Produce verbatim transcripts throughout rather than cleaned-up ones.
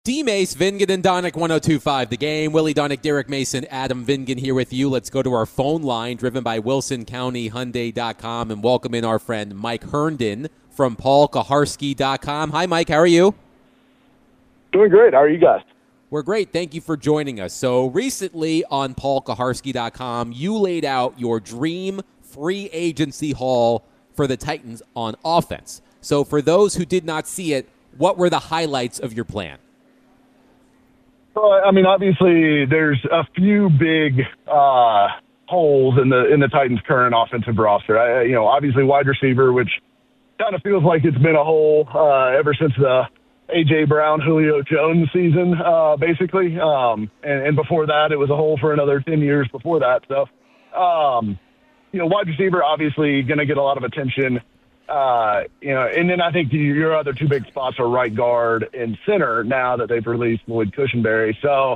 D-Mace, Vingan, and Donick, one oh two point five The Game. Willie Donick, Derek Mason, Adam Vingan here with you. Let's go to our phone line, driven by Wilson County Hyundai dot com, and welcome in our friend Mike Herndon from Paul Kuharsky dot com. Hi, Mike. How are you? Doing great. How are you guys? We're great. Thank you for joining us. So recently on Paul Kuharsky dot com, you laid out your dream free agency haul for the Titans on offense. So for those who did not see it, what were the highlights of your plan? Well, I mean, obviously, there's a few big uh, holes in the in the Titans' current offensive roster. I, you know, obviously, wide receiver, which kind of feels like it's been a hole uh, ever since the A J. Brown, Julio Jones season, uh, basically. Um, and, and before that, it was a hole for another ten years before that. So, um, you know, wide receiver, obviously, going to get a lot of attention. Uh, you know, and then I think the, your other two big spots are right guard and center now that they've released Lloyd Cushenberry. So,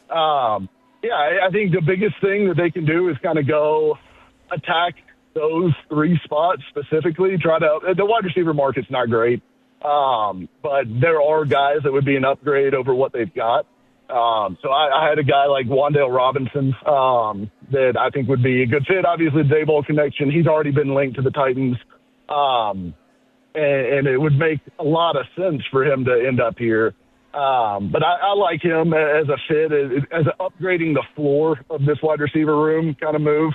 um, yeah, I, I think the biggest thing that they can do is kind of go attack those three spots specifically. Try to the wide receiver market's not great, um, but there are guys that would be an upgrade over what they've got. Um, so I, I had a guy like Wan'Dale Robinson um, that I think would be a good fit. Obviously, the Daboll connection. He's already been linked to the Titans. Um, and, and it would make a lot of sense for him to end up here. Um, but I, I like him as a fit, as, as a upgrading the floor of this wide receiver room kind of move.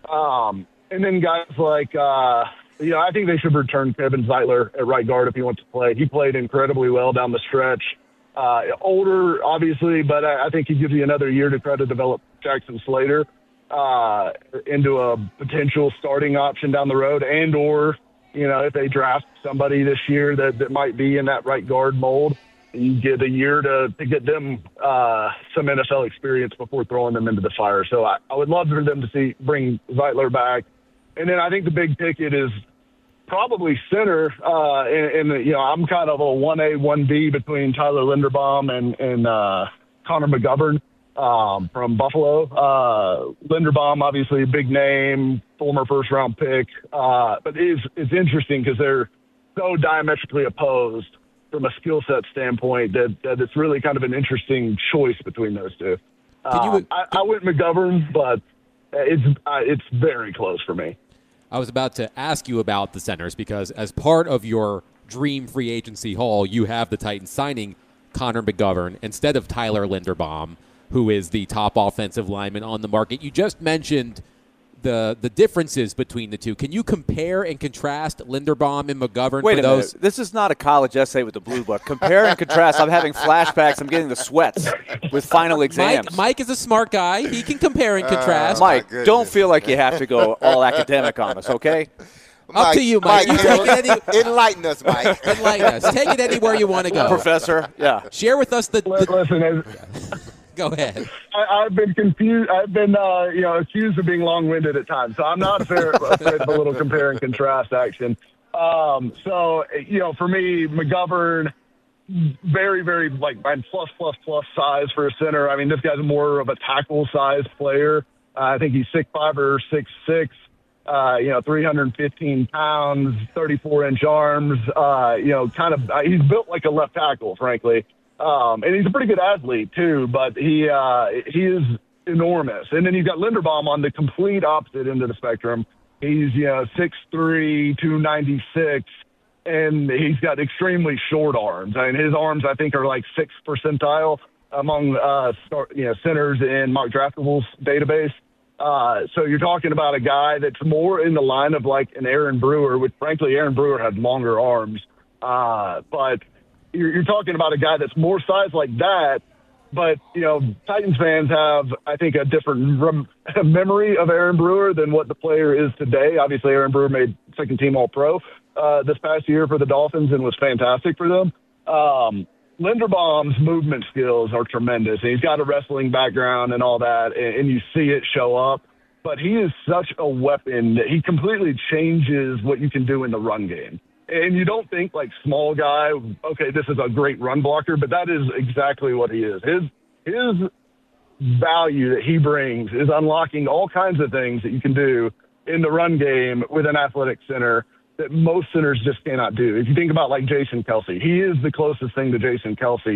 Um, and then guys like, uh, you know, I think they should return Kevin Zeitler at right guard if he wants to play. He played incredibly well down the stretch. Uh, older, obviously, but I, I think he gives you another year to try to develop Jackson Slater uh, into a potential starting option down the road, and or you know, if they draft somebody this year that, that might be in that right guard mold, you get a year to, to get them uh, some N F L experience before throwing them into the fire. So I, I would love for them to see bring Zeitler back. And then I think the big ticket is probably center. Uh, and, and, you know, I'm kind of a one A, one B between Tyler Linderbaum and, and uh, Connor McGovern um, from Buffalo. Uh, Linderbaum, obviously a big name, former first-round pick. Uh, but it's, it's interesting because they're so diametrically opposed from a skill set standpoint that, that it's really kind of an interesting choice between those two. Uh, you, I, I went McGovern, but it's uh, it's very close for me. I was about to ask you about the centers because as part of your dream free agency haul, you have the Titans signing Connor McGovern instead of Tyler Linderbaum, who is the top offensive lineman on the market. You just mentioned the the differences between the two. Can you compare and contrast Linderbaum and McGovern? Wait for a those? minute. This is not a college essay with the blue book. Compare and contrast. I'm having flashbacks. I'm getting the sweats with final exams. Mike, Mike is a smart guy. He can compare and contrast. Uh, Mike, don't feel like you have to go all academic on us, okay? Up Mike, to you, Mike. Mike You take it any, enlighten us, Mike. enlighten us. Take it anywhere you want to go. Professor, yeah. Share with us the... the Listen, as, go ahead. I, I've been confused. I've been, uh, you know, accused of being long-winded at times, so I'm not afraid, afraid of a little compare and contrast action. Um, so, you know, for me, McGovern, very, very, like, plus, plus, plus size for a center. I mean, this guy's more of a tackle-size player. Uh, I think he's six five or six six. Uh, you know, three hundred fifteen pounds, thirty-four inch arms, uh, you know, kind of, uh, he's built like a left tackle, frankly. Um, and he's a pretty good athlete too, but he, uh, he is enormous. And then you've got Linderbaum on the complete opposite end of the spectrum. He's, you know, six three, two ninety-six, and he's got extremely short arms. I mean, his arms, I think, are like sixth percentile among, uh, start, you know, centers in Mock Draftable's database. Uh, so you're talking about a guy that's more in the line of like an Aaron Brewer, which frankly Aaron Brewer had longer arms. Uh, but you're, you're talking about a guy that's more size like that. But, you know, Titans fans have, I think, a different rem- memory of Aaron Brewer than what the player is today. Obviously, Aaron Brewer made second team All-Pro uh, this past year for the Dolphins and was fantastic for them. Um, Linderbaum's movement skills are tremendous. He's got a wrestling background and all that, and, and you see it show up. But he is such a weapon that he completely changes what you can do in the run game. And you don't think, like, small guy, okay, this is a great run blocker, but that is exactly what he is. His his value that he brings is unlocking all kinds of things that you can do in the run game with an athletic center that most centers just cannot do. If you think about, like, Jason Kelce, he is the closest thing to Jason Kelce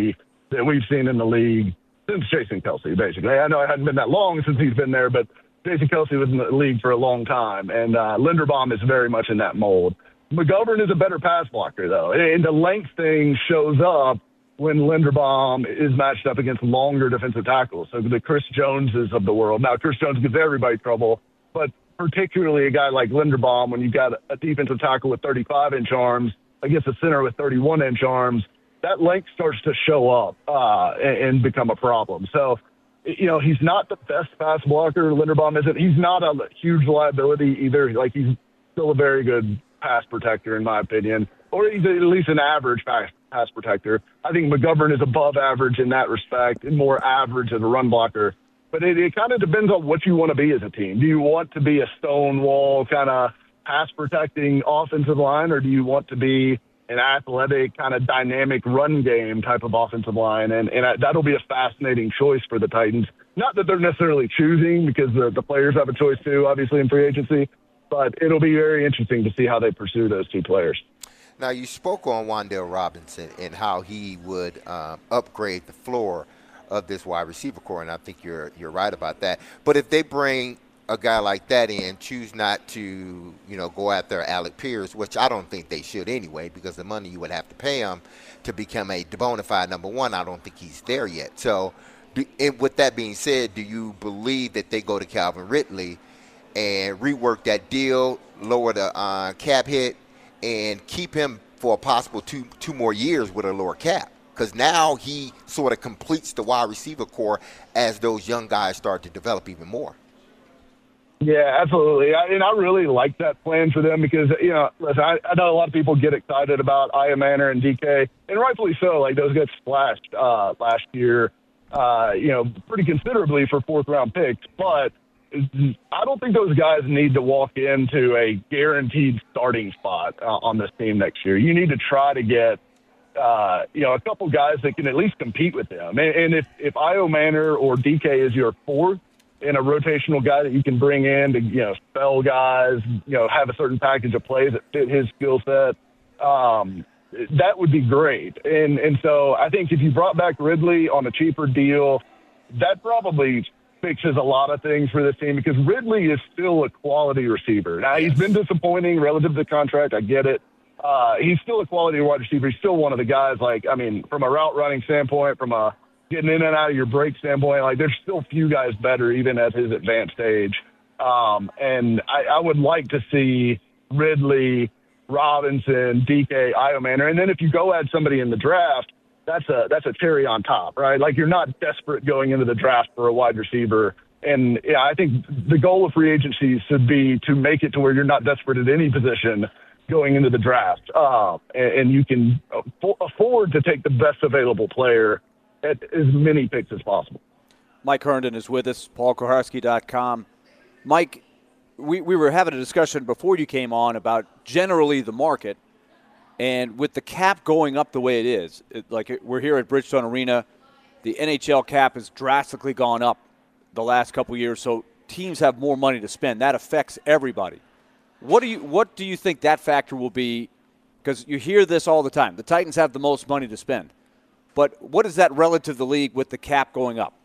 that we've seen in the league since Jason Kelsey, basically. I know it hadn't been that long since he's been there, but Jason Kelsey was in the league for a long time, and uh, Linderbaum is very much in that mold. McGovern is a better pass blocker, though, and the length thing shows up when Linderbaum is matched up against longer defensive tackles. So the Chris Joneses of the world. Now, Chris Jones gives everybody trouble, but particularly a guy like Linderbaum, when you've got a defensive tackle with thirty-five inch arms against a center with thirty-one inch arms, that length starts to show up uh, and, and become a problem. So, you know, he's not the best pass blocker. Linderbaum isn't. He's not a huge liability either. Like, he's still a very good pass protector, in my opinion, or he's at least an average pass, pass protector. I think McGovern is above average in that respect and more average as a run blocker. But it, it kind of depends on what you want to be as a team. Do you want to be a stonewall kind of pass protecting offensive line, or do you want to be an athletic kind of dynamic run game type of offensive line? And, and that'll be a fascinating choice for the Titans. Not that they're necessarily choosing, because the, the players have a choice too, obviously, in free agency. But it'll be very interesting to see how they pursue those two players. Now, you spoke on Wan'Dale Robinson and how he would um, upgrade the floor of this wide receiver core, and I think you're you're right about that. But if they bring a guy like that in, choose not to, you know, go after Alec Pierce, which I don't think they should anyway, because the money you would have to pay him to become a bona fide number one, I don't think he's there yet. So, do, and with that being said, do you believe that they go to Calvin Ridley and rework that deal, lower the uh, cap hit, and keep him for a possible two two more years with a lower cap? Because now he sort of completes the wide receiver core as those young guys start to develop even more. Yeah, absolutely. I, and I really like that plan for them because, you know, listen, I, I know a lot of people get excited about Aya Manor and D K, and rightfully so. Like, those guys splashed uh, last year, uh, you know, pretty considerably for fourth-round picks. But I don't think those guys need to walk into a guaranteed starting spot uh, on this team next year. You need to try to get, uh, you know, a couple guys that can at least compete with them. And, and if, if Aya Manor or D K is your fourth, and a rotational guy that you can bring in to, you know, spell guys, you know, have a certain package of plays that fit his skill set, um, that would be great. And and so I think if you brought back Ridley on a cheaper deal, that probably fixes a lot of things for this team, because Ridley is still a quality receiver. Now, he's been disappointing relative to the contract. I get it. Uh, he's still a quality wide receiver. He's still one of the guys, like, I mean, from a route running standpoint, from a getting in and out of your break standpoint, like, there's still few guys better even at his advanced age. Um, and I, I would like to see Ridley, Robinson, D K, Aya Manor. And then if you go add somebody in the draft, that's a that's a cherry on top, right? Like, you're not desperate going into the draft for a wide receiver. And yeah, I think the goal of free agency should be to make it to where you're not desperate at any position going into the draft. Uh, and, and you can afford to take the best available player at as many picks as possible. Mike Herndon is with us, Paul Kuharsky dot com. Mike, we, we were having a discussion before you came on about generally the market, and with the cap going up the way it is, it, like it, we're here at Bridgestone Arena, the N H L cap has drastically gone up the last couple years, so teams have more money to spend. That affects everybody. What do you what do you think that factor will be? Because you hear this all the time. The Titans have the most money to spend. But what is that relative to the league with the cap going up?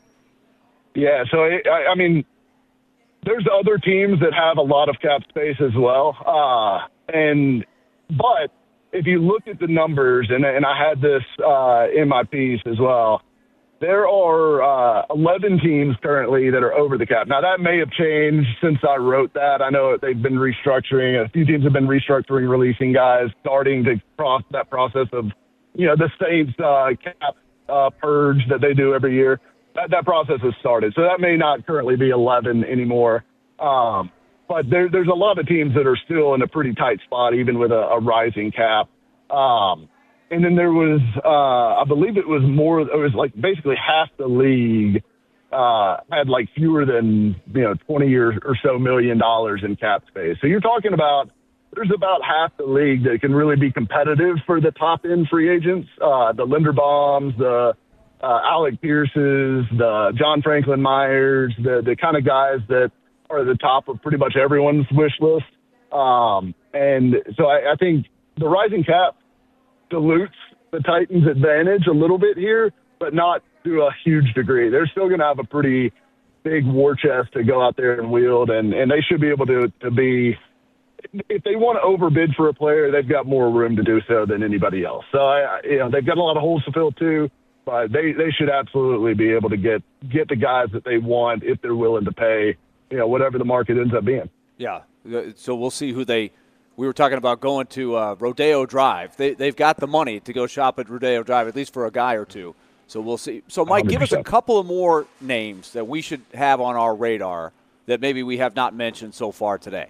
Yeah, so, I, I mean, there's other teams that have a lot of cap space as well. Uh, and But if you look at the numbers, and, and I had this uh, in my piece as well, there are uh, eleven teams currently that are over the cap. Now, that may have changed since I wrote that. I know they've been restructuring. A few teams have been restructuring, releasing guys, starting to cross that process of, you know, the Saints uh, cap uh, purge that they do every year. That, that process has started. So that may not currently be eleven anymore. Um, but there, there's a lot of teams that are still in a pretty tight spot, even with a, a rising cap. Um, and then there was, uh, I believe it was more, it was like basically half the league uh, had like fewer than, you know, twenty or, or so million dollars in cap space. So you're talking about, there's about half the league that can really be competitive for the top-end free agents, uh, the Linderbaums, the uh, Alec Pierces, the John Franklin Myers, the, the kind of guys that are at the top of pretty much everyone's wish list. Um, and so I, I think the rising cap dilutes the Titans' advantage a little bit here, but not to a huge degree. They're still going to have a pretty big war chest to go out there and wield, and, and they should be able to, to be – if they want to overbid for a player, they've got more room to do so than anybody else. So, I, you know, they've got a lot of holes to fill too, but they, they should absolutely be able to get, get the guys that they want if they're willing to pay, you know, whatever the market ends up being. Yeah, so we'll see who they – we were talking about going to uh, Rodeo Drive. They, they've got the money to go shop at Rodeo Drive, at least for a guy or two. So we'll see. So, Mike, one hundred percent. give us a couple of more names that we should have on our radar that maybe we have not mentioned so far today.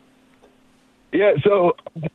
Yeah, so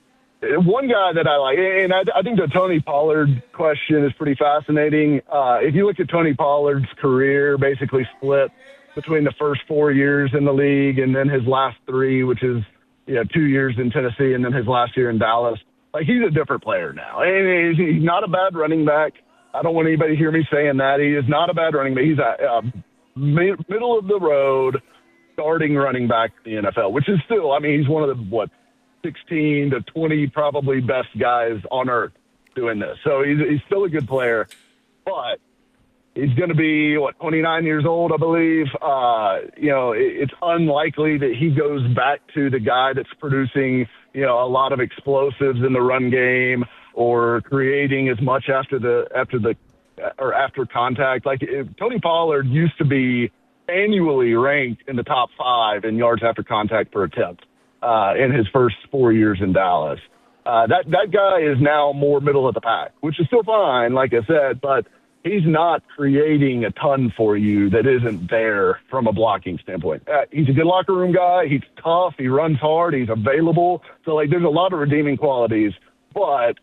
one guy that I like, and I, I think the Tony Pollard question is pretty fascinating. Uh, if you look at Tony Pollard's career, basically split between the first four years in the league and then his last three, which is you know two years in Tennessee and then his last year in Dallas. Like, he's a different player now. And he's not a bad running back. I don't want anybody to hear me saying that. He is not a bad running back. He's a, a middle of the road starting running back in the N F L, which is still, I mean, he's one of the, what, sixteen to twenty probably best guys on earth doing this. So he's, he's still a good player, but he's going to be, what, twenty-nine years old, I believe. Uh, you know, it, it's unlikely that he goes back to the guy that's producing, you know, a lot of explosives in the run game or creating as much after the, after the, or after contact. Like, if Tony Pollard used to be annually ranked in the top five in yards after contact per attempt. Uh, in his first four years in Dallas. Uh, that, that guy is now more middle of the pack, which is still fine, like I said, but he's not creating a ton for you that isn't there from a blocking standpoint. Uh, he's a good locker room guy. He's tough. He runs hard. He's available. So, like, there's a lot of redeeming qualities, but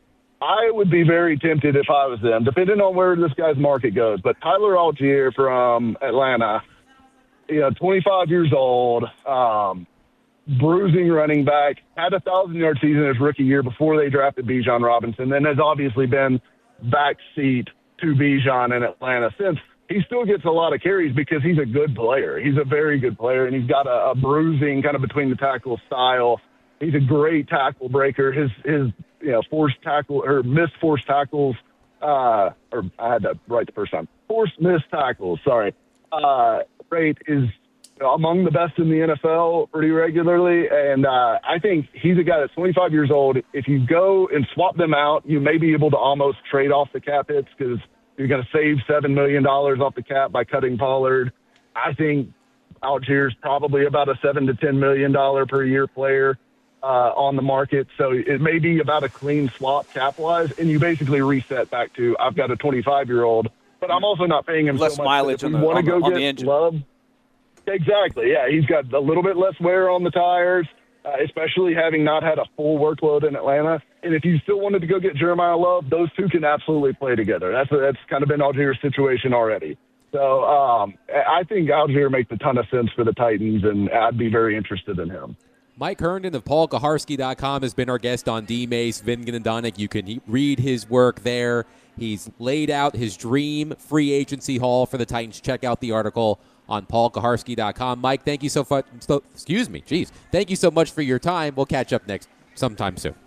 I would be very tempted if I was them, depending on where this guy's market goes. But Tyler Algier from Atlanta, you know, twenty-five years old, um, bruising running back, had a thousand-yard season his rookie year before they drafted Bijan Robinson, and has obviously been backseat to Bijan in Atlanta since. He still gets a lot of carries because he's a good player. He's a very good player, and he's got a, a bruising kind of between the tackle style. He's a great tackle breaker. His his you know forced tackle or missed forced tackles, uh, or I had that right the first time. Forced missed tackles, sorry, uh, rate is among the best in the N F L pretty regularly. And uh, I think he's a guy that's twenty-five years old. If you go and swap them out, you may be able to almost trade off the cap hits because you're going to save seven million dollars off the cap by cutting Pollard. I think Algier's probably about a seven to ten million dollars per year player uh, on the market. So it may be about a clean swap cap-wise, and you basically reset back to, I've got a twenty-five-year-old, but I'm also not paying him less so much. mileage If on we the, want on to the, go on get the engine. Love, exactly, yeah. He's got a little bit less wear on the tires, uh, especially having not had a full workload in Atlanta. And if you still wanted to go get Jeremiah Love, those two can absolutely play together. That's that's kind of been Algier's situation already. So um, I think Algier makes a ton of sense for the Titans, and I'd be very interested in him. Mike Herndon of Paul Kaharski dot com has been our guest on D-Mace, Vingan and Donick. You can read his work there. He's laid out his dream free agency haul for the Titans. Check out the article on Paul Kaharski dot com. Mike, thank you so much. So, excuse me. Jeez. Thank you so much for your time. We'll catch up next sometime soon.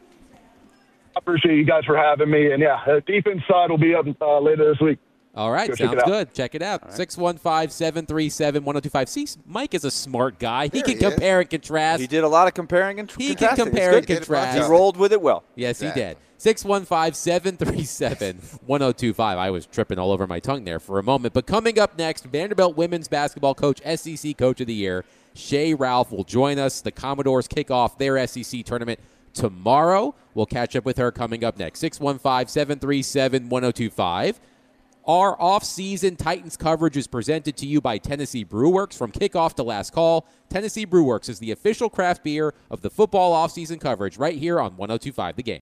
I appreciate you guys for having me. And, yeah, uh, Defense side will be up uh, later this week. All right. Go check Sounds it out. good. Check it out. six one five, seven three seven, one oh two five. See, Mike is a smart guy. He There can he is. compare and contrast. He did a lot of comparing and He can contrasting. It's compare good. and He did a bunch contrast. He of rolled with it well. Yes, Exactly. he did. six one five, seven three seven, one oh two five. I was tripping all over my tongue there for a moment. But coming up next, Vanderbilt women's basketball coach, S E C Coach of the Year, Shay Ralph will join us. The Commodores kick off their S E C tournament tomorrow. We'll catch up with her coming up next. six one five, seven three seven, one oh two five. Our off-season Titans coverage is presented to you by Tennessee Brewworks. From kickoff to last call, Tennessee Brewworks is the official craft beer of the football off-season coverage right here on one oh two five The Game.